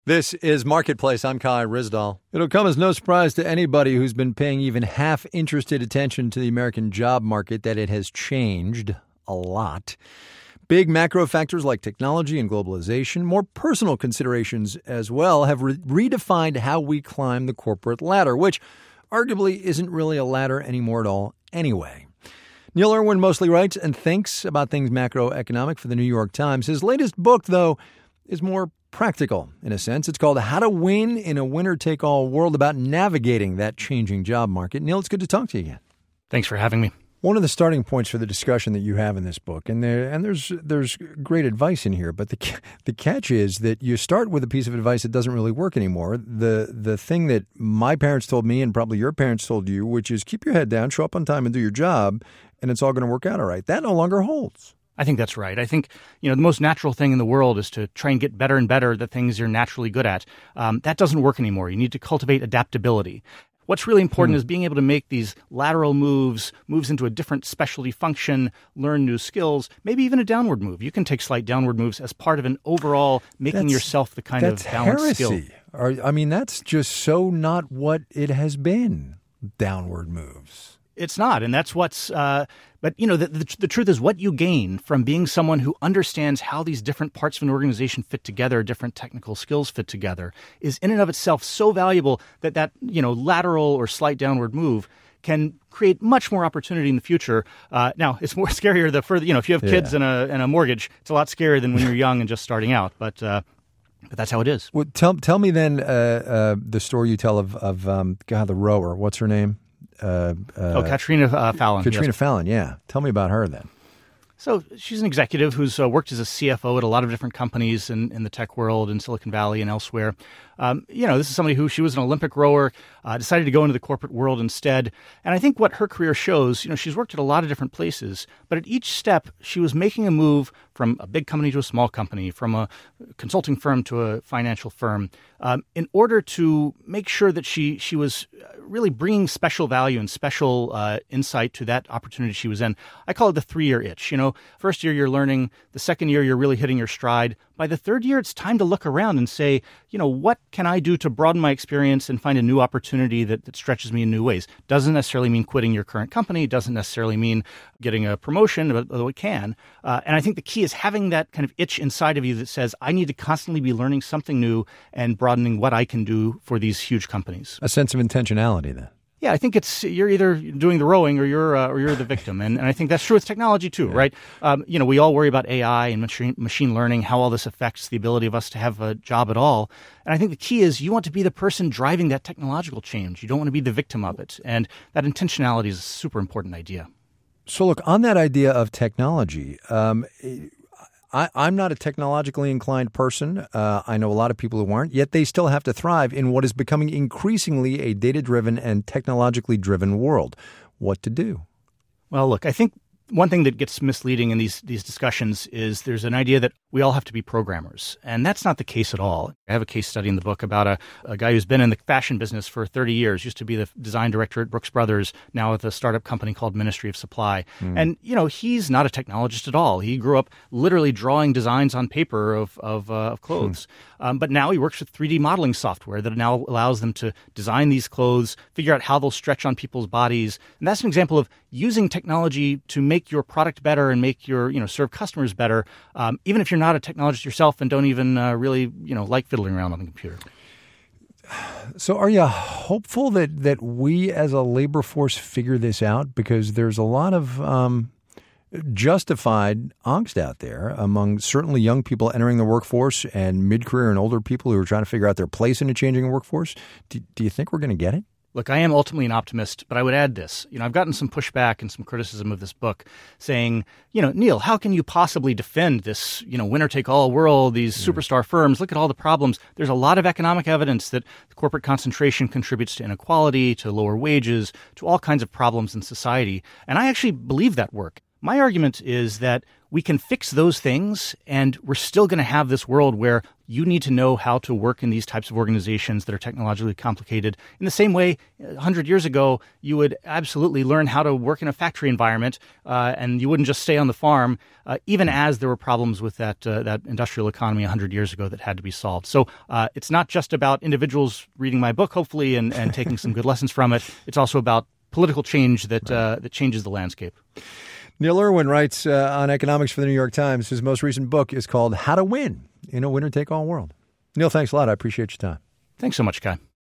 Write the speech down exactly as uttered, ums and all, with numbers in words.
This is Marketplace. I'm Kai Ryssdal. It'll come as no surprise to anybody who's been paying even half interested attention to the American job market that it has changed a lot. Big macro factors like technology and globalization, more personal considerations as well, have re- redefined how we climb the corporate ladder, which arguably isn't really a ladder anymore at all anyway. Neil Irwin mostly writes and thinks about things macroeconomic for the New York Times. His latest book, though, is more practical, in a sense. It's called How to Win in a Winner-Take-All World, about navigating that changing job market. Neil, it's good to talk to you again. Thanks for having me. One of the starting points for the discussion that you have in this book, and there and there's there's great advice in here, but the the catch is that you start with a piece of advice that doesn't really work anymore. The the thing that my parents told me, and probably your parents told you, which is keep your head down, show up on time, and do your job, and it's all going to work out all right. That no longer holds. I think that's right. I think, you know, the most natural thing in the world is to try and get better and better at the things you're naturally good at. Um, that doesn't work anymore. You need to cultivate adaptability. What's really important hmm. is being able to make these lateral moves, moves into a different specialty function, learn new skills, maybe even a downward move. You can take slight downward moves as part of an overall making that's, yourself the kind of balanced heresy. skill. Or, I mean, that's just so not what it has been, downward moves. It's not, and that's what's uh, – but, you know, the, the, the truth is what you gain from being someone who understands how these different parts of an organization fit together, different technical skills fit together, is in and of itself so valuable that that, you know, lateral or slight downward move can create much more opportunity in the future. Uh, now, it's more scarier the further – you know, if you have kids yeah. and, a, and a mortgage, it's a lot scarier than when you're young and just starting out, but uh, – But that's how it is. Well, tell tell me then uh, uh, the story you tell of, of um, God, the rower. What's her name? Uh, uh, oh, Katrina uh, Fallon. Katrina yes. Fallon, yeah. Tell me about her then. So she's an executive who's uh, worked as a C F O at a lot of different companies in, in the tech world, in Silicon Valley and elsewhere. Um, you know, this is somebody who, she was an Olympic rower, uh, decided to go into the corporate world instead. And I think what her career shows, you know, she's worked at a lot of different places, but at each step, she was making a move from a big company to a small company, from a consulting firm to a financial firm, um, in order to make sure that she she was really bringing special value and special uh, insight to that opportunity she was in. I call it the three-year itch. You know, first year you're learning, the second year you're really hitting your stride. By the third year, it's time to look around and say, you know, what can I do to broaden my experience and find a new opportunity that, that stretches me in new ways? Doesn't necessarily mean quitting your current company. Doesn't necessarily mean getting a promotion, although it can. Uh, and I think the key is having that kind of itch inside of you that says, I need to constantly be learning something new and broadening what I can do for these huge companies. A sense of intentionality then. Yeah, I think it's you're either doing the rowing or you're uh, or you're the victim, and, and I think that's true with technology too, yeah. right? Um, you know, we all worry about A I and machine machine learning, how all this affects the ability of us to have a job at all. And I think the key is you want to be the person driving that technological change. You don't want to be the victim of it, and that intentionality is a super important idea. So, look, on that idea of technology. Um, I, I'm not a technologically inclined person. Uh, I know a lot of people who aren't, yet they still have to thrive in what is becoming increasingly a data-driven and technologically driven world. What to do? Well, look, I think one thing that gets misleading in these these discussions is there's an idea that we all have to be programmers, and that's not the case at all. I have a case study in the book about a, a guy who's been in the fashion business for thirty years, used to be the design director at Brooks Brothers, now at a startup company called Ministry of Supply. Mm. And, you know, he's not a technologist at all. He grew up literally drawing designs on paper of, of, uh, of clothes. Mm. Um, but now he works with three D modeling software that now allows them to design these clothes, figure out how they'll stretch on people's bodies. And that's an example of using technology to make your product better and make your, you know, serve customers better, um, even if you're not a technologist yourself and don't even uh, really, you know, like fiddling around on the computer. So are you hopeful that, that we as a labor force figure this out? Because there's a lot of um, justified angst out there among certainly young people entering the workforce and mid-career and older people who are trying to figure out their place in a changing workforce. Do, do you think we're going to get it? Look, I am ultimately an optimist, but I would add this. You know, I've gotten some pushback and some criticism of this book saying, you know, Neil, how can you possibly defend this, you know, winner-take-all world, these yeah. superstar firms? Look at all the problems. There's a lot of economic evidence that corporate concentration contributes to inequality, to lower wages, to all kinds of problems in society. And I actually believe that work. My argument is that we can fix those things, and we're still going to have this world where you need to know how to work in these types of organizations that are technologically complicated. In the same way, one hundred years ago, you would absolutely learn how to work in a factory environment, uh, and you wouldn't just stay on the farm, uh, even as there were problems with that uh, that industrial economy one hundred years ago that had to be solved. So uh, it's not just about individuals reading my book, hopefully, and, and taking some good lessons from it. It's also about political change that uh, that changes the landscape. Neil Irwin writes uh, on economics for the New York Times. His most recent book is called How to Win in a Winner-Take-All World. Neil, thanks a lot. I appreciate your time. Thanks so much, Kai.